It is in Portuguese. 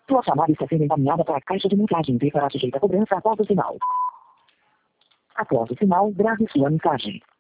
Sua chamada está sendo encaminhada para a caixa de mensagem e será sujeita a cobrança após o sinal. Após o sinal, grave sua mensagem.